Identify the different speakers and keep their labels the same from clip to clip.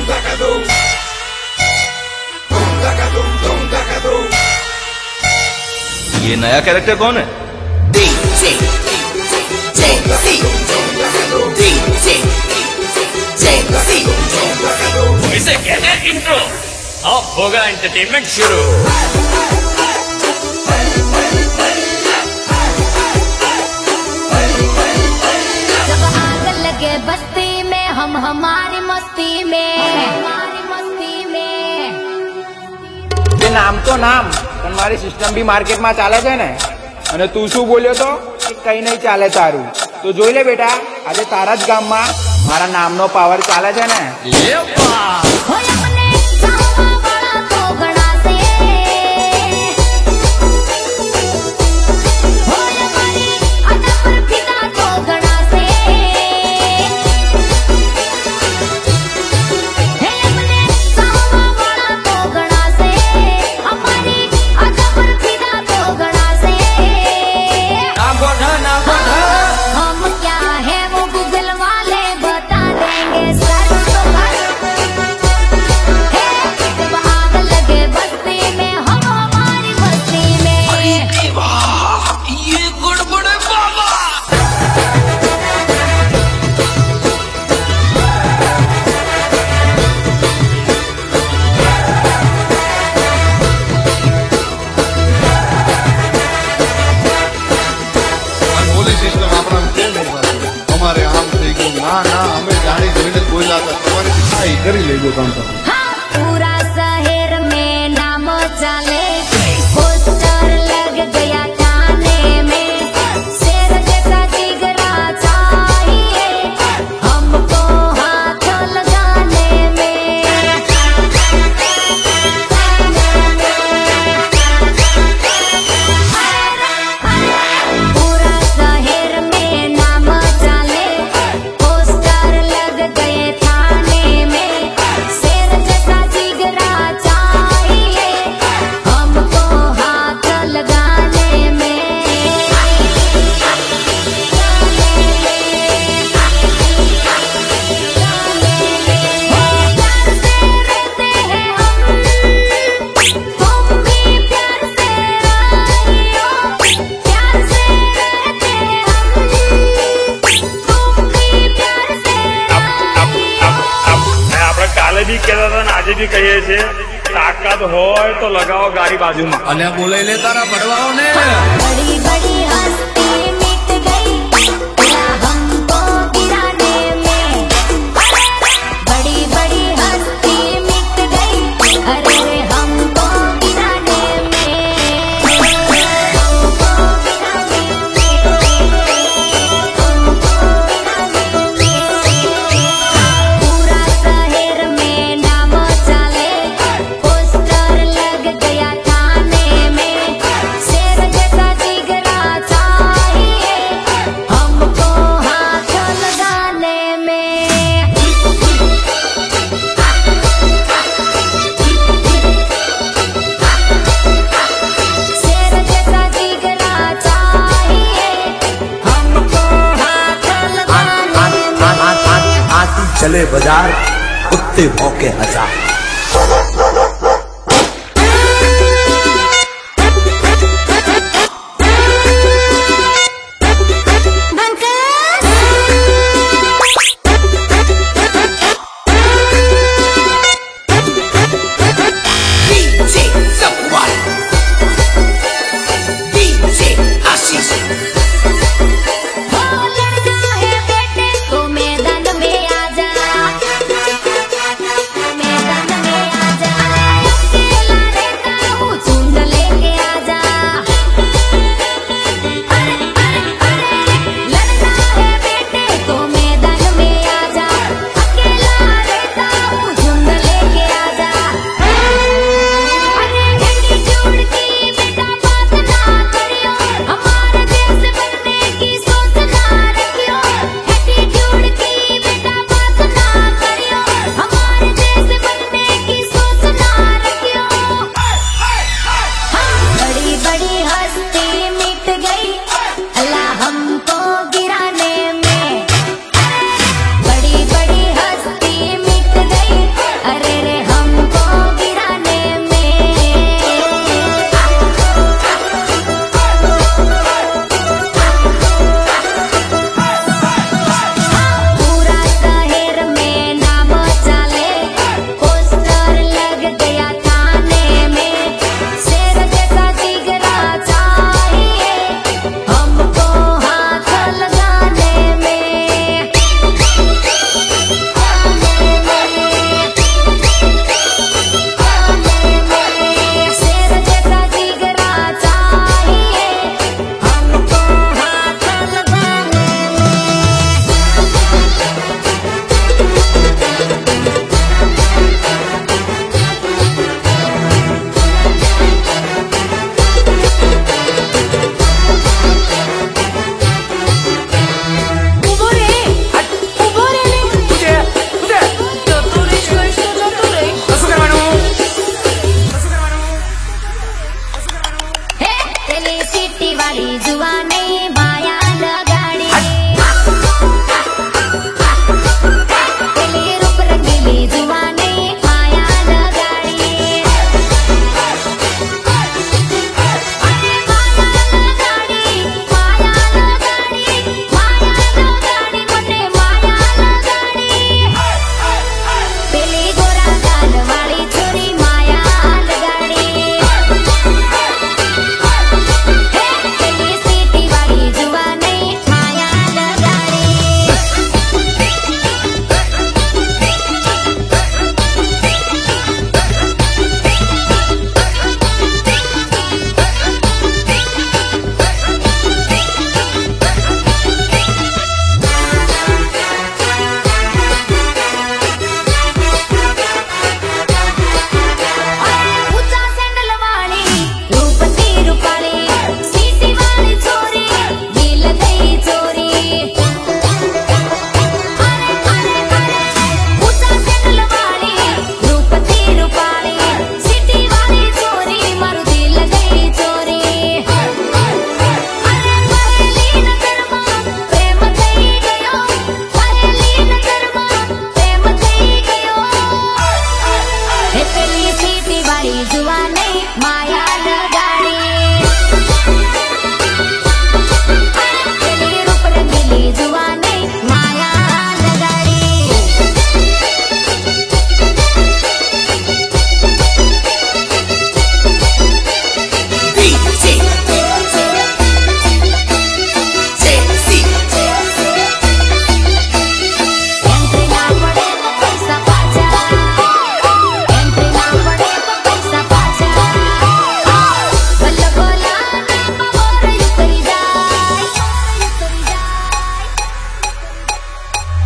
Speaker 1: ये नया कैरेक्टर कौन है?
Speaker 2: इसे कहते हैं इंट्रो। अब होगा एंटरटेनमेंट शुरू।
Speaker 3: जब आग लगे बस्ती में हम हमारी मस्ती में
Speaker 4: नाम तो नाम पण मारी सिस्टम भी मार्केट में चाले छे ने अने तू शू बोल्यो तो कई नहीं चाले तारू तो जोई ले बेटा आज तारा ज गाम में मारा नाम नो पावर चाले छे ने।
Speaker 5: करी ले जो काम
Speaker 3: पूरा शहर में नाम चले पोस्टर लग गया थाने में शेर जैसा जिगरा चाहिए हमको हाथ लगाने में। पूरा शहर में नाम चले पोस्टर लग गए थाने में शेर जैसा जिगरा चाहिए हमको हाथ लगाने में। प्यार से रहते हैं हम तुम भी प्यार से आइयो प्यार से रहते हम तुम भी प्यार से
Speaker 2: આપણે કાલે બી કહેતા હતા ને આજે બી કહીએ છીએ તાકાત હોય તો લગાવો ગાડી બાજુમાં।
Speaker 5: અલ્યા બોલાઈ લે તારા ભડવાઓ ને।
Speaker 3: बड़ी बड़ी हस्ती मिट गई या हमको गिराने में। बड़ी बड़ी हस्ती मिट गई अरे हमको गिराने में। हमको गिराने में। पूरा शहर में नाम चले पोस्टर लग गया थाने में शेर जैसा जिगरा चाहिए हमको हाथ लगाने में। शेर जैसा जिगरा चाहिए हमको हाथ लगाने में।
Speaker 5: आती चले बाजार कुत्ते भौंके हजार।
Speaker 3: हो लड़का है बेटे तो मैदान में आजा मैदान में आजा।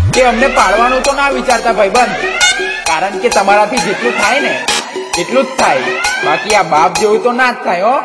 Speaker 4: કે અમને પાડવાનું તો ના વિચારતા ભાઈબંધ, કારણ કે તમારાથી જેટલું થાય ને એટલું જ થાય, બાકી આ બાપ જેવું તો ના જ થાય હો.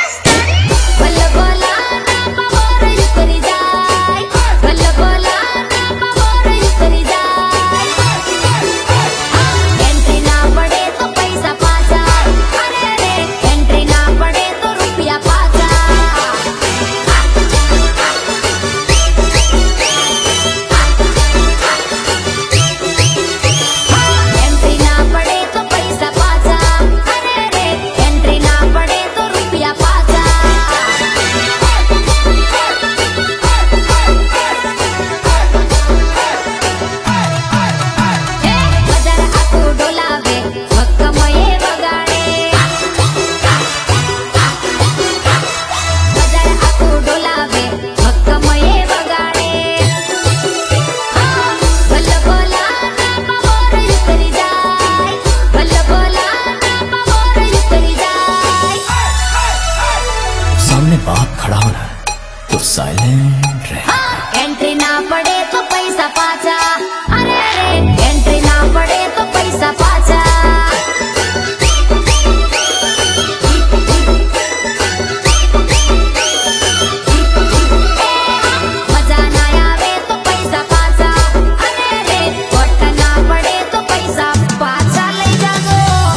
Speaker 5: बाप खड़ा होना तो साइलेंट रहे.
Speaker 3: एंट्री ना पड़े तो पैसा पाचा, अरे अरे एंट्री ना पड़े तो पैसा पाचा. मजा ना आवे तो पैसा पाचा, अरे अरे वोट ना पड़े तो पैसा पाचा ले जागो.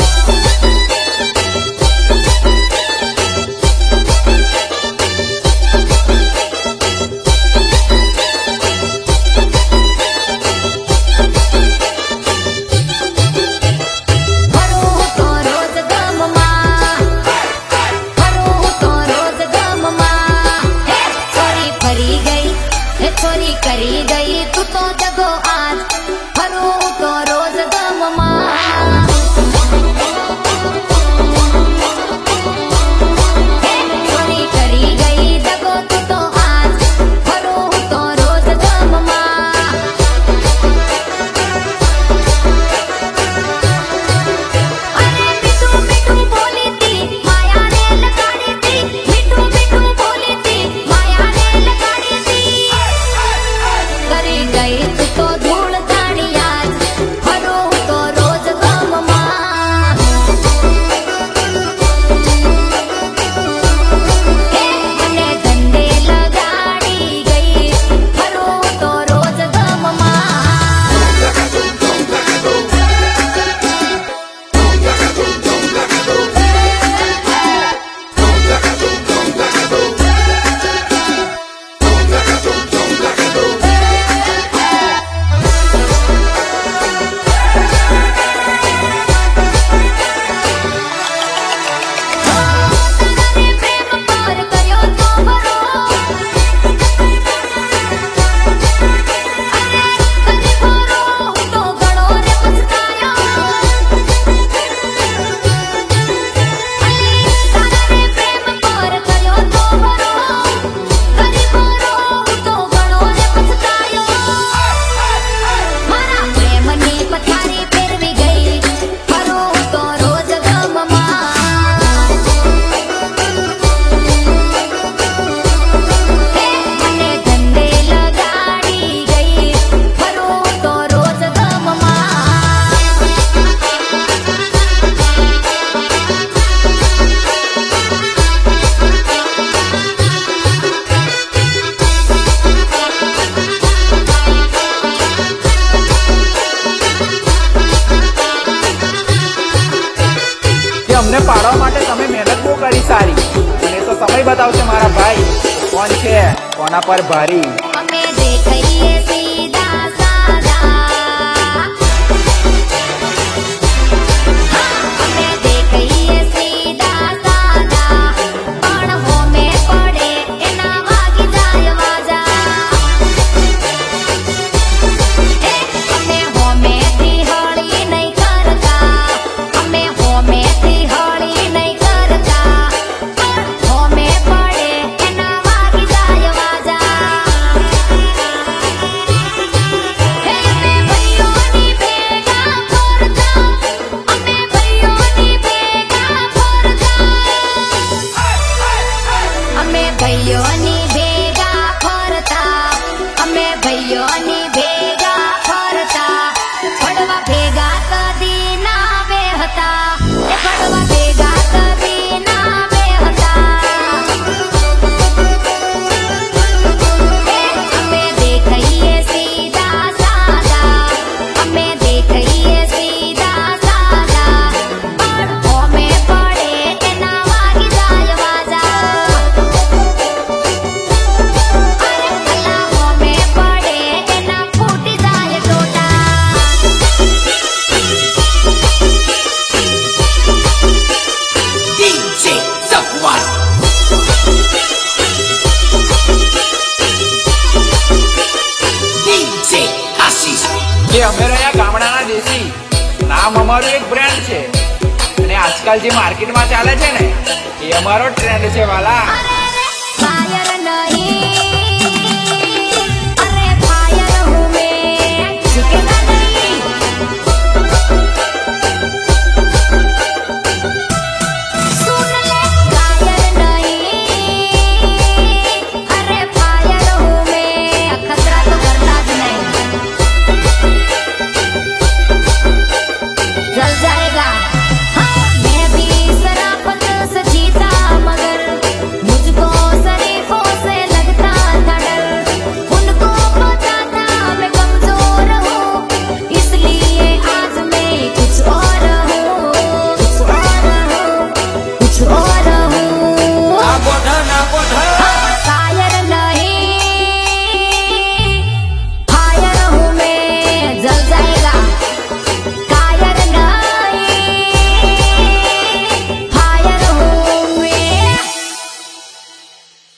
Speaker 3: करी गई तू तो जगो आज, फरू तो रोज गम मां. चोरी करी गई जगो तू तो आज, फरू तो रोज गम मां. अरे मिठू मिठू बोली थी माया ने लगाड़ी थी, मिठू मिठू बोली थी माया ने लगाड़ी थी. करी गई तू तो धूल धानी आज, फरू तो रोज गम मां. मने धंधे लगाड़ी गई, फरू तो रोज गम मां.
Speaker 4: અમને પાડવા માટે તમે મહેનત બહુ કરી સારી, અને તો સમય બતાવશે મારા ભાઈ કોણ છે કોના પર ભારી.
Speaker 3: અમે દેખાઈએ સીધા સાદા, અમે દેખાઈએ સીધા સાદા, પણ હોમે પડે એના વાગી જાય વાજા. અમે હોમેથી હળી નહીં કરતા, અમે હોમેથી હળી નહીં કરતા, પણ હોમે પડે એના વાગી જાય વાજા.
Speaker 4: કે અમે રહ્યા ગામડાના દેશી, નામ અમારું એક બ્રાન્ડ છે અને આજકાલ જે માર્કેટમાં ચાલે છે ને એ અમારો ટ્રેન્ડ છે વાલા.
Speaker 3: કાયર નહીં